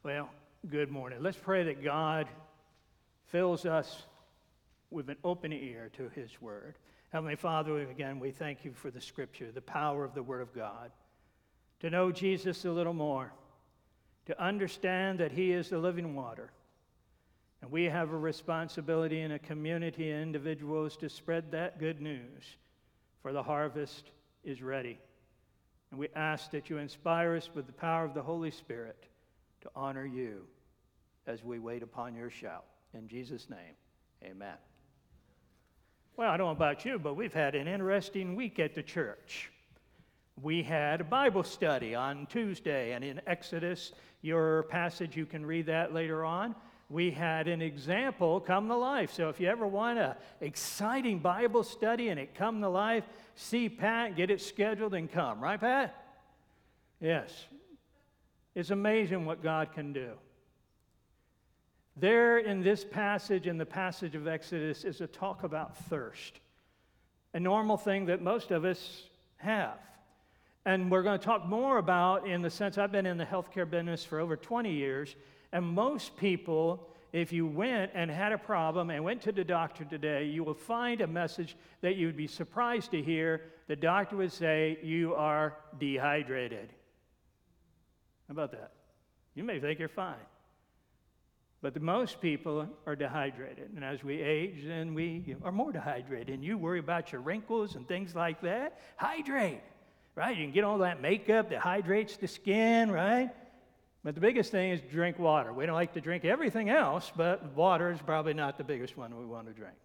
Well, good morning. Let's pray that God fills us with an open ear to His Word. Heavenly Father, again, we thank you for the Scripture, the power of the Word of God, to know Jesus a little more, to understand that He is the living water. And we have a responsibility in a community of individuals to spread that good news, for the harvest is ready. And we ask that you inspire us with the power of the Holy Spirit to honor you as we wait upon your shout. In Jesus' name, amen. Well, I don't know about you, but we've had an interesting week at the church. We had a Bible study on Tuesday, and in Exodus, your passage, you can read that later on. We had an example come to life. So if you ever want an exciting Bible study and it come to life, see Pat, get it scheduled, and come. Right, Pat? Yes. It's amazing what God can do. There in this passage, in the passage of Exodus, is a talk about thirst, a normal thing that most of us have. And we're going to talk more about, in the sense, I've been in the healthcare business for over 20 years, and most people, if you went and had a problem and went to the doctor today, you will find a message that you would be surprised to hear. The doctor would say, "You are dehydrated." How about that? You may think you're fine. But most people are dehydrated. And as we age, then we are more dehydrated. And you worry about your wrinkles and things like that. Hydrate, right? You can get all that makeup that hydrates the skin, right? But the biggest thing is drink water. We don't like to drink everything else, but water is probably not the biggest one we want to drink.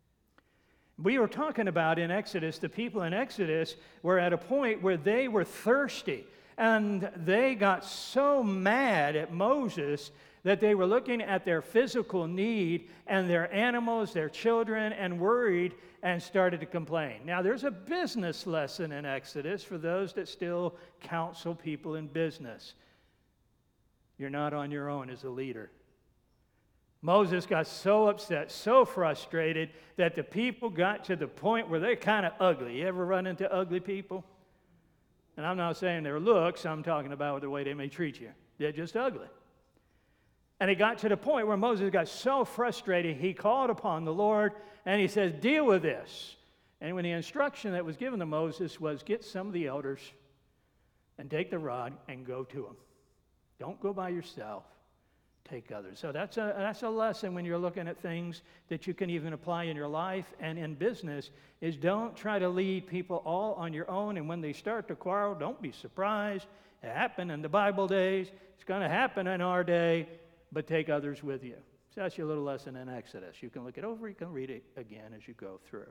We were talking about in Exodus, the people in Exodus were at a point where they were thirsty. And they got so mad at Moses that they were looking at their physical need and their animals, their children, and worried and started to complain. Now, there's a business lesson in Exodus for those that still counsel people in business. You're not on your own as a leader. Moses got so upset, so frustrated, that the people got to the point where they're kind of ugly. You ever run into ugly people? And I'm not saying their looks, I'm talking about the way they may treat you. They're just ugly. And it got to the point where Moses got so frustrated, he called upon the Lord, and he says, "Deal with this." And when the instruction that was given to Moses was, get some of the elders and take the rod and go to them. Don't go by yourself. Take others. So that's a lesson when you're looking at things that you can even apply in your life and in business, is don't try to lead people all on your own, and when they start to quarrel, don't be surprised. It happened in the Bible days. It's going to happen in our day, but take others with you. So that's your little lesson in Exodus. You can look it over, you can read it again as you go through.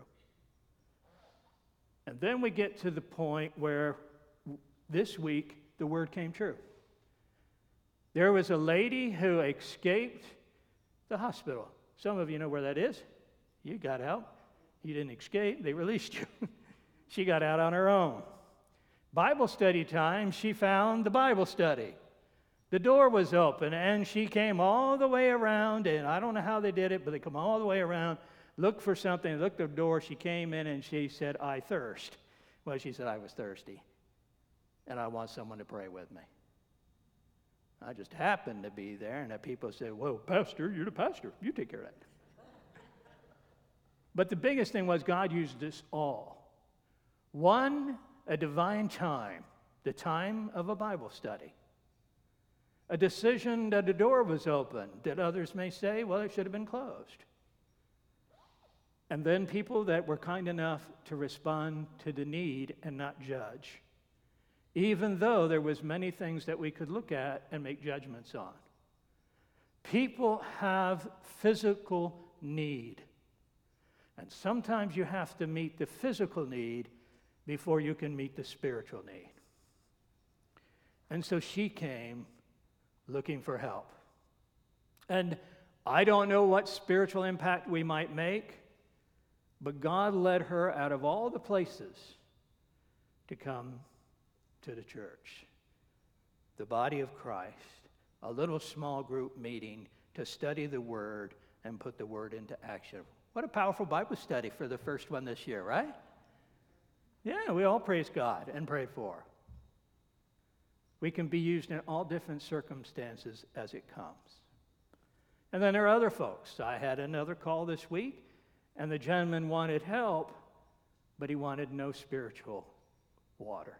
And then we get to the point where this week the word came true. There was a lady who escaped the hospital. Some of you know where that is. You got out. You didn't escape. They released you. She got out on her own. Bible study time, she found the Bible study. The door was open, and she came all the way around, and I don't know how they did it, but they come all the way around, looked for something, looked at the door. She came in, and she said, "I thirst." Well, she said, "I was thirsty, and I want someone to pray with me." I just happened to be there, and the people said, "Well, Pastor, you're the pastor. You take care of that." But the biggest thing was God used us all. One, a divine time, the time of a Bible study. A decision that the door was open, that others may say, well, it should have been closed. And then people that were kind enough to respond to the need and not judge, even though there was many things that we could look at and make judgments on. People have physical need. And sometimes you have to meet the physical need before you can meet the spiritual need. And so she came looking for help. And I don't know what spiritual impact we might make, but God led her out of all the places to come to the church, the body of Christ, a little small group meeting to study the Word and put the Word into action. What a powerful Bible study for the first one this year, right? Yeah, we all praise God and pray for. We can be used in all different circumstances as it comes. And then there are other folks. I had another call this week, and the gentleman wanted help, but he wanted no spiritual water.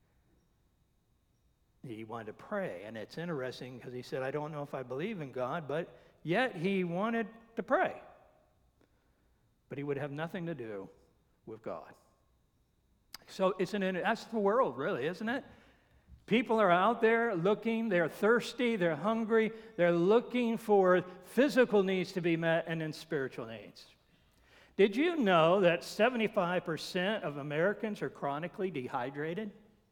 He wanted to pray, and it's interesting because he said, I don't know if I believe in God, but yet he wanted to pray. But he would have nothing to do with God. So that's the world, really, isn't it? People are out there looking, they're thirsty, they're hungry, they're looking for physical needs to be met and then spiritual needs. Did you know that 75% of Americans are chronically dehydrated?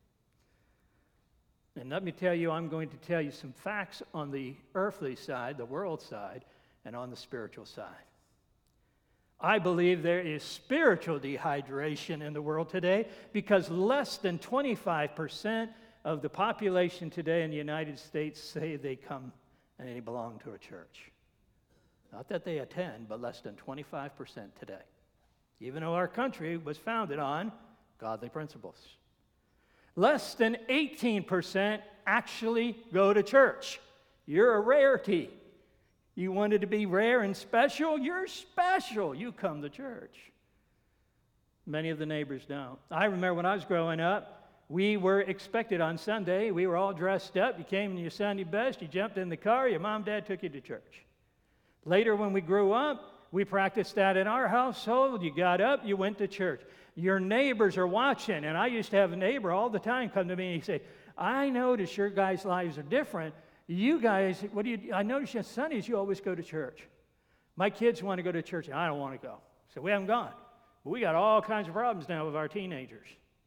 And let me tell you, I'm going to tell you some facts on the earthly side, the world side, and on the spiritual side. I believe there is spiritual dehydration in the world today because less than 25% of the population today in the United States say they come and they belong to a church. Not that they attend, but less than 25% today. Even though our country was founded on godly principles. Less than 18% actually go to church. You're a rarity. You wanted to be rare and special? You're special. You come to church. Many of the neighbors don't. I remember when I was growing up, we were expected on Sunday. We were all dressed up. You came in your Sunday best. You jumped in the car. Your mom and dad took you to church. Later, when we grew up, we practiced that in our household. You got up, you went to church. Your neighbors are watching, and I used to have a neighbor all the time come to me and he'd say, I notice your guys' lives are different. You guys, I notice on Sundays you always go to church. My kids want to go to church, and I don't want to go. So we haven't gone. But we got all kinds of problems now with our teenagers.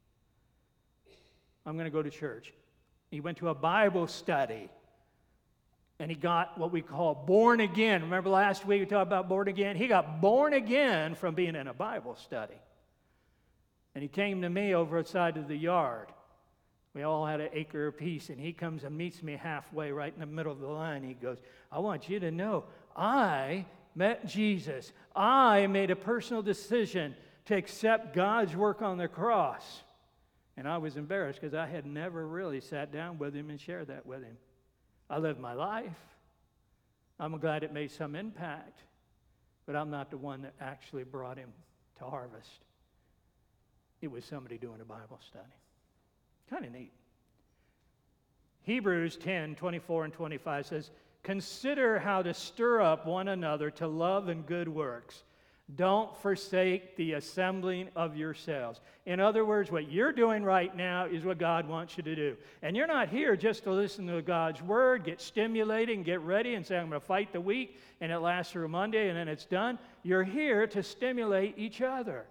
I'm going to go to church. He went to a Bible study. And he got what we call born again. Remember last week we talked about born again? He got born again from being in a Bible study. And he came to me over outside of the yard. We all had an acre apiece, and he comes and meets me halfway right in the middle of the line. He goes, I want you to know, I met Jesus. I made a personal decision to accept God's work on the cross. And I was embarrassed because I had never really sat down with him and shared that with him. I lived my life. I'm glad it made some impact, but I'm not the one that actually brought him to Harvest. It was somebody doing a Bible study. Kind of neat. Hebrews 10:24 and 25 says, consider how to stir up one another to love and good works. Don't forsake the assembling of yourselves. In other words, what you're doing right now is what God wants you to do. And you're not here just to listen to God's word, get stimulated, and get ready and say, I'm going to fight the week, and it lasts through Monday, and then it's done. You're here to stimulate each other,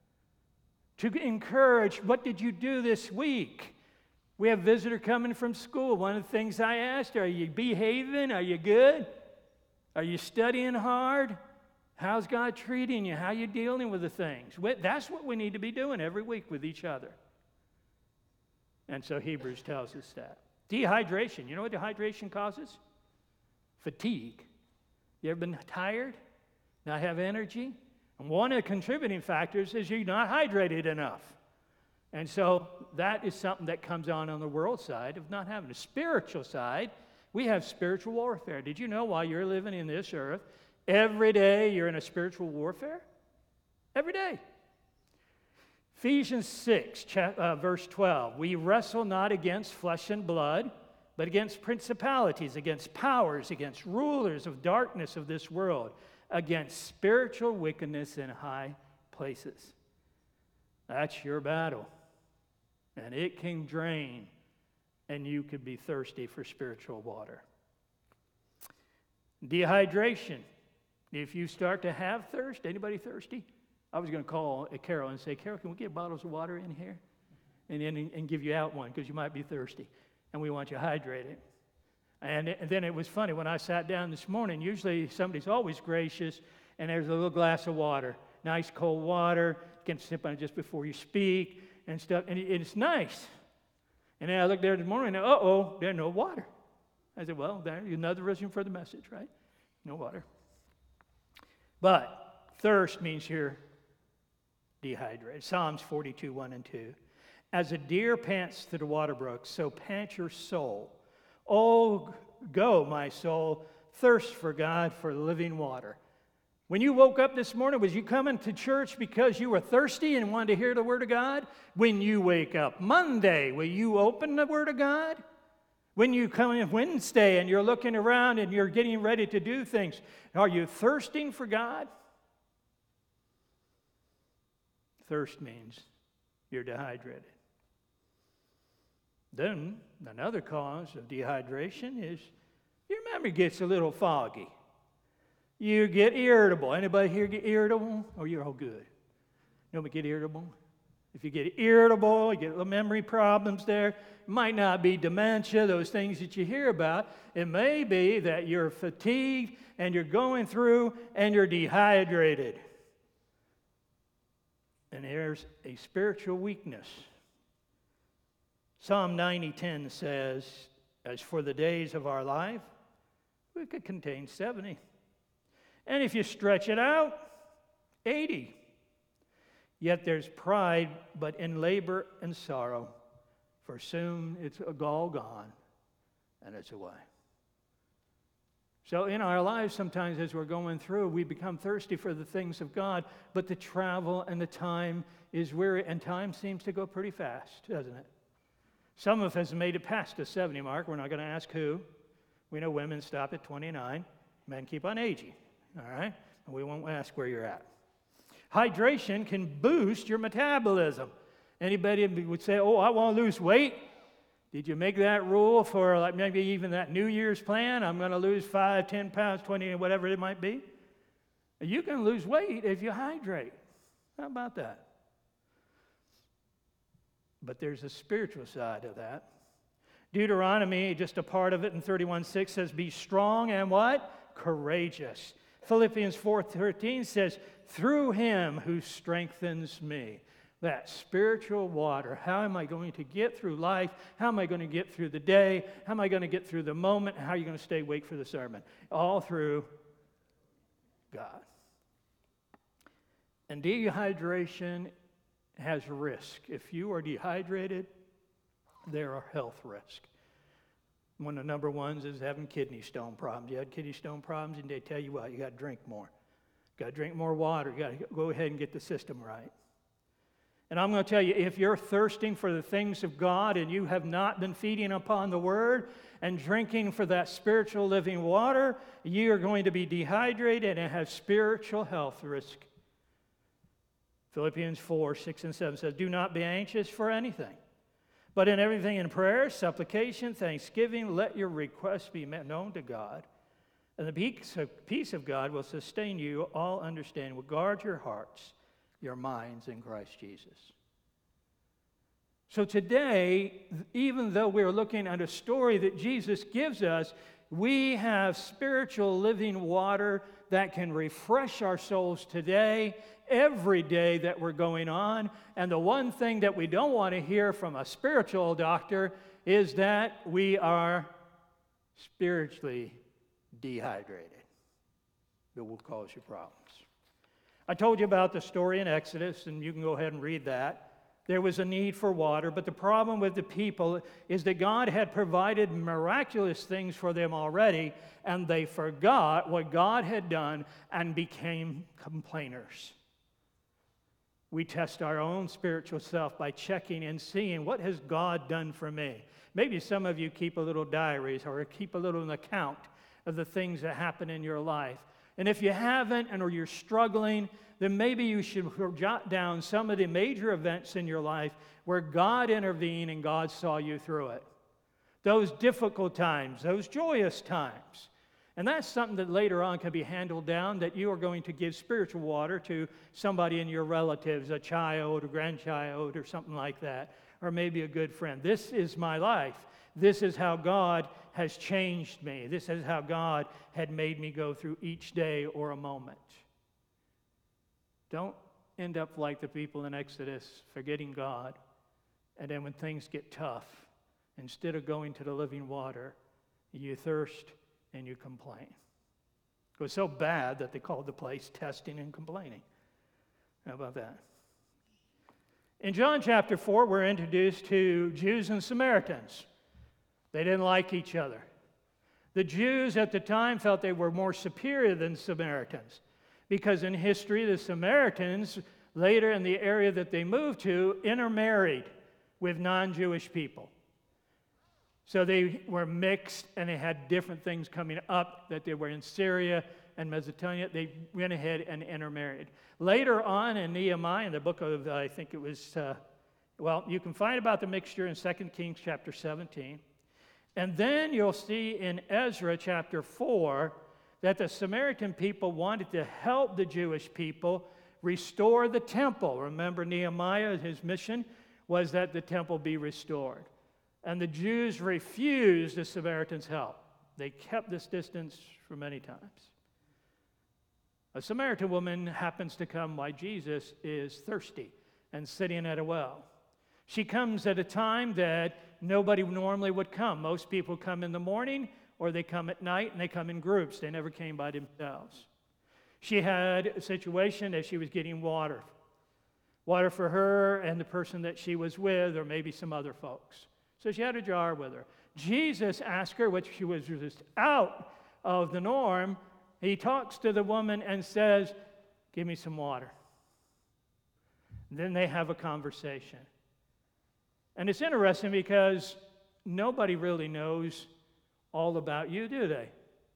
to encourage, what did you do this week? We have a visitor coming from school. One of the things I asked, are you behaving? Are you good? Are you studying hard? How's God treating you? How are you dealing with the things? That's what we need to be doing every week with each other. And so Hebrews tells us that. Dehydration. You know what dehydration causes? Fatigue. You ever been tired? Not have energy? And one of the contributing factors is you're not hydrated enough. And so that is something that comes on the world side of not having a spiritual side. We have spiritual warfare. Did you know while you're living in this earth, every day you're in a spiritual warfare? Every day. Ephesians 6, verse 12. We wrestle not against flesh and blood, but against principalities, against powers, against rulers of darkness of this world, against spiritual wickedness in high places. That's your battle. And it can drain, and you could be thirsty for spiritual water. Dehydration. If you start to have thirst, anybody thirsty? I was going to call Carol and say, Carol, can we get bottles of water in here? And give you out one because you might be thirsty. And we want you hydrated. And then it was funny, when I sat down this morning, usually somebody's always gracious, and there's a little glass of water. Nice cold water. You can sip on it just before you speak and stuff. And it's nice. And then I looked there this morning and, there's no water. I said, well, there's another reason for the message, right? No water. But thirst means you're dehydrated. Psalms 42, 1 and 2. As a deer pants to the water brook, so pant your soul. Oh, go, my soul, thirst for God, for living water. When you woke up this morning, was you coming to church because you were thirsty and wanted to hear the Word of God? When you wake up Monday, will you open the Word of God? When you come in Wednesday and you're looking around and you're getting ready to do things, are you thirsting for God? Thirst means you're dehydrated. Then another cause of dehydration is your memory gets a little foggy. You get irritable. Anybody here get irritable? Oh, you're all good. Nobody get irritable? If you get irritable, you get little memory problems there. It might not be dementia, those things that you hear about. It may be that you're fatigued and you're going through and you're dehydrated. And there's a spiritual weakness. Psalm 90:10 says, as for the days of our life, we could contain 70. And if you stretch it out, 80. Yet there's pride, but in labor and sorrow, for soon it's all gone, and it's away. So in our lives, sometimes as we're going through, we become thirsty for the things of God, but the travel and the time is weary, and time seems to go pretty fast, doesn't it? Some of us have made it past the 70 mark. We're not going to ask who. We know women stop at 29. Men keep on aging, all right? And we won't ask where you're at. Hydration can boost your metabolism. Anybody would say, oh, I want to lose weight. Did you make that rule for like maybe even that New Year's plan? I'm going to lose 5, 10 pounds, 20, whatever it might be. You can lose weight if you hydrate. How about that? But there's a spiritual side of that. Deuteronomy, just a part of it in 31:6 says, be strong and what? Courageous. Philippians 4:13 says, through him who strengthens me. That spiritual water. How am I going to get through life? How am I going to get through the day? How am I going to get through the moment? How are you going to stay awake for the sermon? All through God. And dehydration has risk. If you are dehydrated, there are health risks. One of the number ones is having kidney stone problems. You had kidney stone problems, and they tell you what, you got to drink more. You got to drink more water. You got to go ahead and get the system right. And I'm going to tell you, if you're thirsting for the things of God and you have not been feeding upon the Word and drinking for that spiritual living water, you are going to be dehydrated and have spiritual health risk. Philippians 4:6-7 says, do not be anxious for anything, but in everything in prayer, supplication, thanksgiving, let your requests be known to God. And the peace of God will sustain you, all understanding, will guard your hearts, your minds in Christ Jesus. So today, even though we're looking at a story that Jesus gives us, we have spiritual living water that can refresh our souls today, every day that we're going on. And the one thing that we don't want to hear from a spiritual doctor is that we are spiritually dehydrated. It will cause you problems. I told you about the story in Exodus, and you can go ahead and read that. There was a need for water, but the problem with the people is that God had provided miraculous things for them already, and they forgot what God had done and became complainers. We test our own spiritual self by checking and seeing, what has God done for me? Maybe some of you keep a little diaries or keep a little account of the things that happen in your life. And if you haven't, or you're struggling, then maybe you should jot down some of the major events in your life where God intervened and God saw you through it. Those difficult times, those joyous times. And that's something that later on can be handled down, that you are going to give spiritual water to somebody in your relatives, a child, a grandchild, or something like that, or maybe a good friend. This is my life. This is how God has changed me. This is how God had made me go through each day or a moment. Don't end up like the people in Exodus, forgetting God, and then when things get tough, instead of going to the living water, you thirst and you complain. It was so bad that they called the place testing and complaining. How about that? In John chapter 4, we're introduced to Jews and Samaritans. They didn't like each other. The Jews at the time felt they were more superior than Samaritans because in history, the Samaritans, later in the area that they moved to, intermarried with non-Jewish people. So they were mixed, and they had different things coming up, that they were in Syria and Mesopotamia. They went ahead and intermarried. Later on in Nehemiah, in the book of, I think it was, you can find about the mixture in 2 Kings chapter 17. And then you'll see in Ezra chapter 4 that the Samaritan people wanted to help the Jewish people restore the temple. Remember, Nehemiah, his mission was that the temple be restored. And the Jews refused the Samaritans' help. They kept this distance for many times. A Samaritan woman happens to come while Jesus is thirsty and sitting at a well. She comes at a time that nobody normally would come. Most people come in the morning, or they come at night, and they come in groups. They never came by themselves. She had a situation that she was getting water. Water for her and the person that she was with, or maybe some other folks. So she had a jar with her. Jesus asked her, which she was just out of the norm, he talks to the woman and says, "Give me some water." Then they have a conversation. And it's interesting because nobody really knows all about you, do they?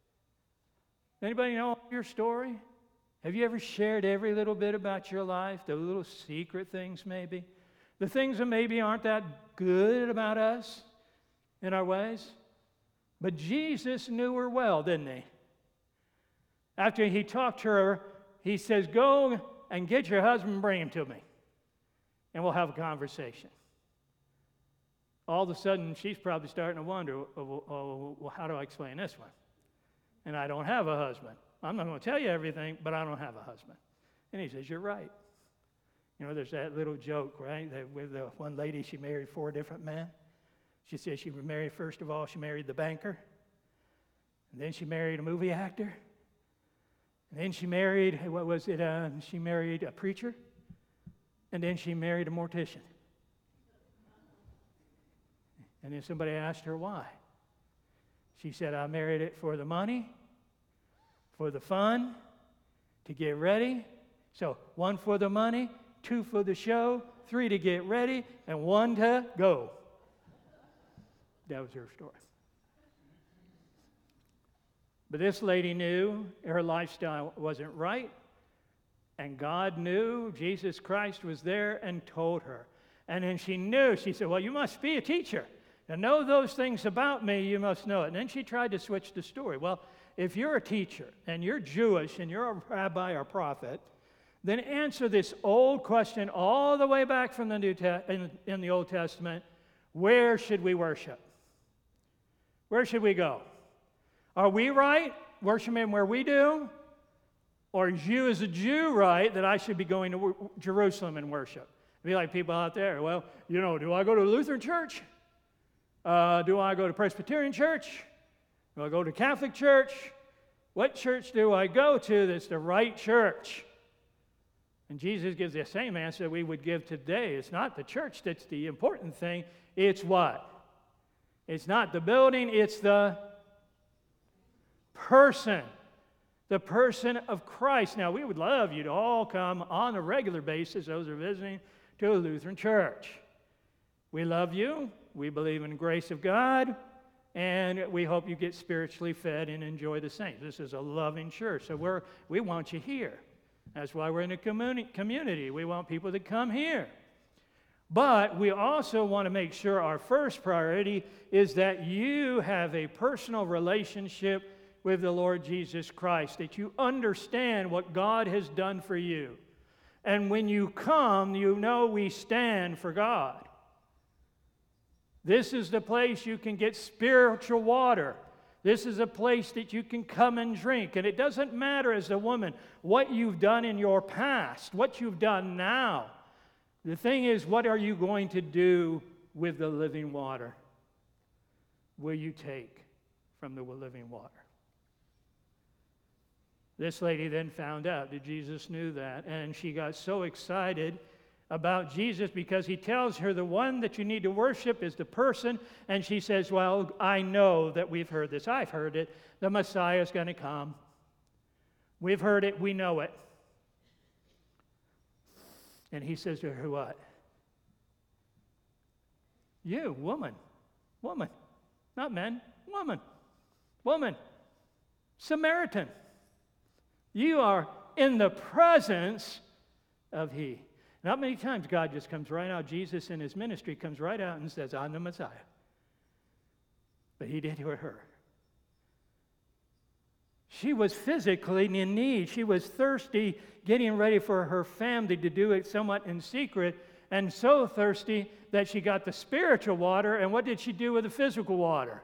Anybody know your story? Have you ever shared every little bit about your life? The little secret things maybe? The things that maybe aren't that good about us in our ways? But Jesus knew her well, didn't he? After he talked to her, he says, "Go and get your husband and bring him to me, and we'll have a conversation." All of a sudden, she's probably starting to wonder, well, how do I explain this one? And I don't have a husband. I'm not going to tell you everything, but I don't have a husband. And he says, "You're right." You know, there's that little joke, right? That with the one lady, she married 4 different men. She said she was married, first of all, she married the banker. And then she married a movie actor. And then she married, she married a preacher. And then she married a mortician. And then somebody asked her why. She said, "I married it for the money, for the fun, to get ready. So 1 for the money, 2 for the show, 3 to get ready, and 1 to go." That was her story. But this lady knew her lifestyle wasn't right, and God knew Jesus Christ was there and told her. And then she knew, she said, "Well, you must be a teacher. To know those things about me, you must know it." And then she tried to switch the story. Well, if you're a teacher and you're Jewish and you're a rabbi or prophet, then answer this old question all the way back from the in the Old Testament: where should we worship? Where should we go? Are we right, worshiping where we do? Or is you as a Jew right that I should be going to Jerusalem and worship? Be like people out there, well, do I go to a Lutheran church? Do I go to Presbyterian church? Do I go to Catholic church? What church do I go to that's the right church? And Jesus gives the same answer that we would give today. It's not the church that's the important thing. It's what? It's not the building, it's the person. The person of Christ. Now, we would love you to all come on a regular basis, those who are visiting, to a Lutheran church. We love you. We believe in the grace of God. And we hope you get spiritually fed and enjoy the saints. This is a loving church. So we want you here. That's why we're in a community. We want people to come here. But we also want to make sure our first priority is that you have a personal relationship with the Lord Jesus Christ, that you understand what God has done for you. And when you come, you know we stand for God. This is the place you can get spiritual water. This is a place that you can come and drink. And it doesn't matter as a woman what you've done in your past, what you've done now. The thing is, what are you going to do with the living water? Will you take from the living water? This lady then found out that Jesus knew that, and she got so excited about Jesus because he tells her the one that you need to worship is the person. And she says, well, I know that we've heard this. I've heard it. The Messiah is going to come. We've heard it. We know it. And he says to her, what? You, woman, not men, woman, Samaritan. You are in the presence of he. Not many times God just comes right out. Jesus in his ministry comes right out and says, I'm the Messiah. But he did to her. She was physically in need. She was thirsty, getting ready for her family to do it somewhat in secret, and so thirsty that she got the spiritual water. And what did she do with the physical water?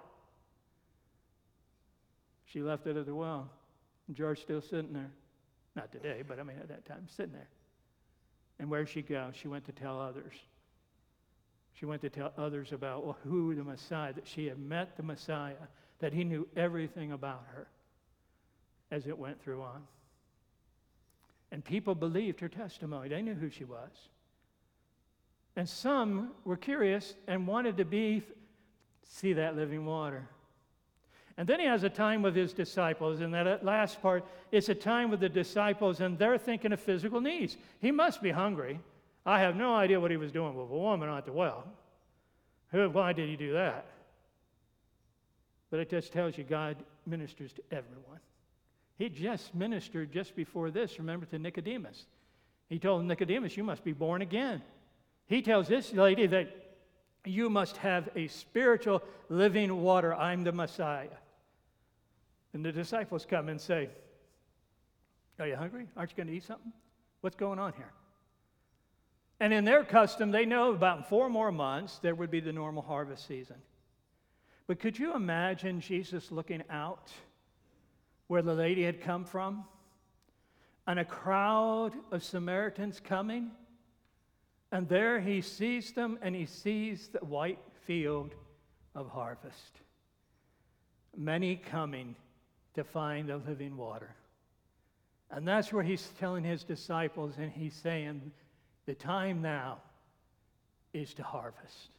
She left it at the well. And George's still sitting there. Not today, but I mean at that time, sitting there. And where did she go? She went to tell others. She went to tell others about who the Messiah, that she had met the Messiah, that he knew everything about her as it went through on. And people believed her testimony. They knew who she was. And some were curious and wanted to see that living water. And then he has a time with his disciples, and that last part is a time with the disciples, and they're thinking of physical needs. He must be hungry. I have no idea what he was doing with a woman at the well. Why did he do that? But it just tells you God ministers to everyone. He just ministered just before this, remember, to Nicodemus. He told Nicodemus, you must be born again. He tells this lady that you must have a spiritual living water. I'm the Messiah. And the disciples come and say, are you hungry? Aren't you going to eat something? What's going on here? And in their custom, they know about 4 more months there would be the normal harvest season. But could you imagine Jesus looking out where the lady had come from, and a crowd of Samaritans coming, and there he sees them, and he sees the white field of harvest. Many coming to find the living water. And that's where he's telling his disciples, and he's saying, the time now is to harvest.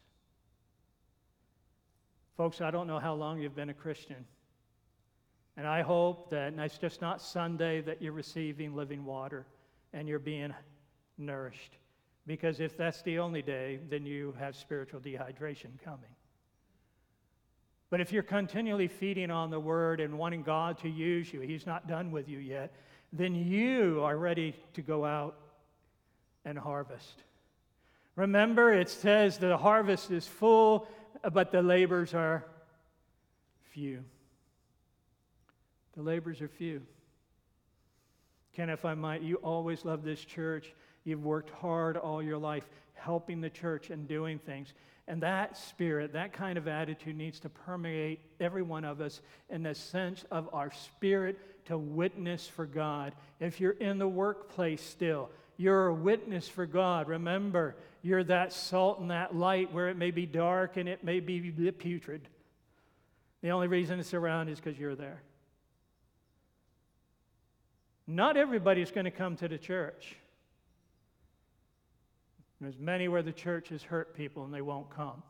Folks, I don't know how long you've been a Christian. And I hope that, and it's just not Sunday, that you're receiving living water and you're being nourished. Because if that's the only day, then you have spiritual dehydration coming. But if you're continually feeding on the Word and wanting God to use you, He's not done with you yet, then you are ready to go out and harvest. Remember, it says the harvest is full, but the labors are few. The labors are few. Ken, if I might, you always love this church. You've worked hard all your life helping the church and doing things. And that spirit, that kind of attitude needs to permeate every one of us in the sense of our spirit to witness for God. If you're in the workplace still, you're a witness for God. Remember, you're that salt and that light where it may be dark and it may be putrid. The only reason it's around is because you're there. Not everybody's going to come to the church. There's many where the church has hurt people and they won't come.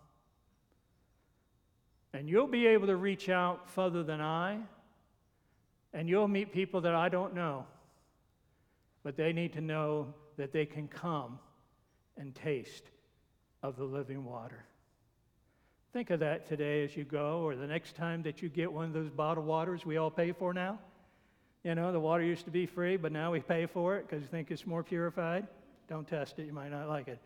And you'll be able to reach out further than I, and you'll meet people that I don't know. But they need to know that they can come and taste of the living water. Think of that today as you go, or the next time that you get one of those bottled waters we all pay for now. You know, the water used to be free, but now we pay for it because we think it's more purified. Don't test it, you might not like it.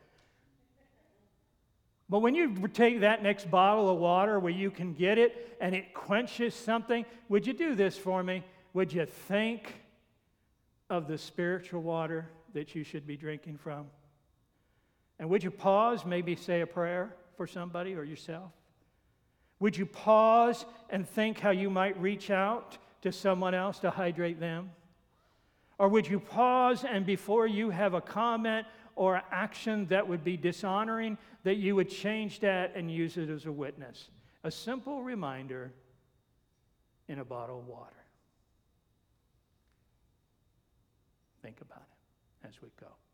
But when you take that next bottle of water where you can get it and it quenches something, would you do this for me? Would you think of the spiritual water that you should be drinking from? And would you pause, maybe say a prayer for somebody or yourself? Would you pause and think how you might reach out to someone else to hydrate them? Or would you pause and before you have a comment or action that would be dishonoring, that you would change that and use it as a witness? A simple reminder in a bottle of water. Think about it as we go.